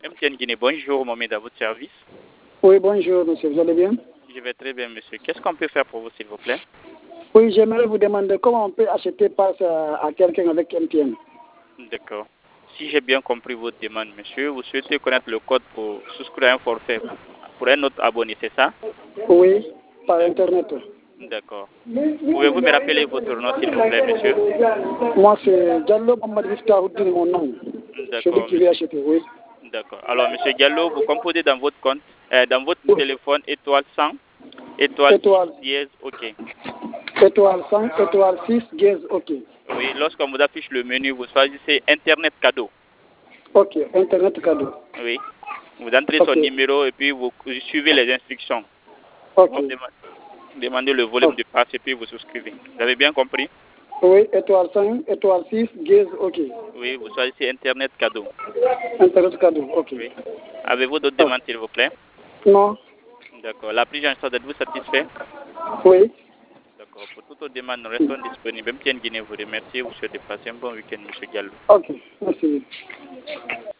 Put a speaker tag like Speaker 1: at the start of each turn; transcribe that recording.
Speaker 1: MTN Guinée, bonjour, Mohamed, à votre service.
Speaker 2: Oui, bonjour, monsieur. Vous allez bien?
Speaker 1: Je vais très bien, monsieur. Qu'est-ce qu'on peut faire pour vous, s'il vous plaît?
Speaker 2: Oui, j'aimerais vous demander comment on peut acheter passe à quelqu'un avec MTN.
Speaker 1: D'accord. Si j'ai bien compris votre demande, monsieur, vous souhaitez connaître le code pour souscrire un forfait pour un autre abonné, c'est ça?
Speaker 2: Oui, par Internet.
Speaker 1: D'accord. Pouvez-vous me rappeler votre nom, s'il vous plaît, monsieur?
Speaker 2: Moi, c'est Diallo Mohamed Miftahouddin, mon nom. Celui
Speaker 1: D'accord,
Speaker 2: qui veut
Speaker 1: monsieur.
Speaker 2: acheter, oui.
Speaker 1: D'accord. Alors, monsieur Diallo, vous composez dans votre compte, dans votre
Speaker 2: Oui.
Speaker 1: téléphone, étoile 100, étoile 6,
Speaker 2: Étoile.
Speaker 1: dièse, OK.
Speaker 2: Étoile 100, étoile 6, dièse, OK.
Speaker 1: Oui, lorsqu'on vous affiche le menu, vous choisissez Internet cadeau.
Speaker 2: OK, Internet cadeau.
Speaker 1: Oui. Vous entrez son
Speaker 2: OK.
Speaker 1: numéro et puis vous suivez les instructions.
Speaker 2: OK.
Speaker 1: Vous demandez le volume
Speaker 2: OK.
Speaker 1: de passe et puis vous souscrivez. Vous avez bien compris?
Speaker 2: Oui, étoile 5, étoile 6, dièse, OK.
Speaker 1: Oui, vous choisissez Internet cadeau.
Speaker 2: Internet cadeau, OK.
Speaker 1: Oui. Avez-vous d'autres
Speaker 2: Ah.
Speaker 1: demandes, s'il vous plaît?
Speaker 2: Non.
Speaker 1: D'accord. La prise en charge, êtes-vous satisfait?
Speaker 2: Oui.
Speaker 1: D'accord. Pour toute autre demande, nous restons disponibles. MTN Guinée vous remercie. Vous souhaite de passer un bon week-end, monsieur Diallo.
Speaker 2: OK, merci.